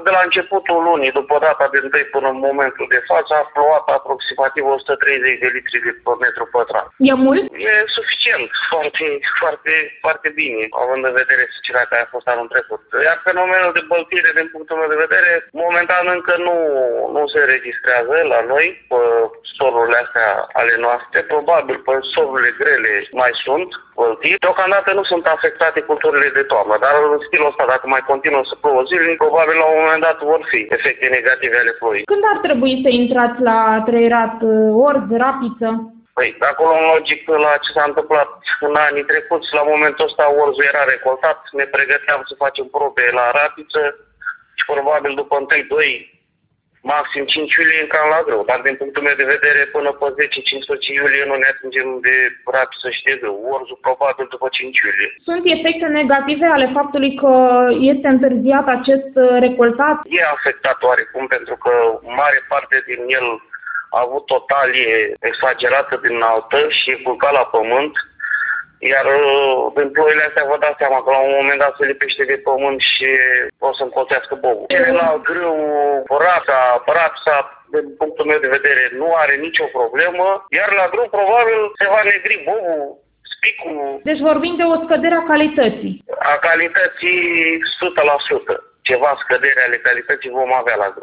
de la începutul lunii, după data de 1 până în momentul de față, a plouat aproximativ 130 de litri pe metru pătrat. E mult? E suficient, foarte, foarte, foarte bine, având în vedere secera care a fost anul trecut. Iar fenomenul de băltire, din punctul meu de vedere, momentan încă nu se înregistrează la noi, pe solurile astea ale noastre. Probabil pe solurile grele mai sunt băltiri. Deocamdată nu sunt afectate culturile de toamnă, dar în stilul ăsta, dacă mai continuă să plouă zilnic, probabil la un moment dat vor fi efecte negative ale ploii. Când ar trebui să intrați la trăierat orz, rapiță? Păi, de acolo, în logic, la ce s-a întâmplat în anii trecuți, la momentul ăsta orzul era recoltat, ne pregăteam să facem probe la rapiță și probabil după 1-2, maxim 5 iulie cam la grâu. Dar din punctul meu de vedere, până pe 10-15 iulie nu ne atingem de rapiță și de grâu. Orzul probabil după 5 iulie. Sunt efecte negative ale faptului că este întârziat acest recoltat? E afectat oarecum pentru că mare parte din el a avut o talie exagerată din înaltă și e culcat la pământ, iar din ploile astea vă dați seama că la un moment dat se lipește de pământ și o să încolțească bobul. Celălalt grâu, rapsa, din punctul meu de vedere, nu are nicio problemă, iar la grâu probabil se va negri bobul, spicul. Deci vorbim de o scădere a calității. A calității 100%. Ceva scădere ale calității vom avea la grâu.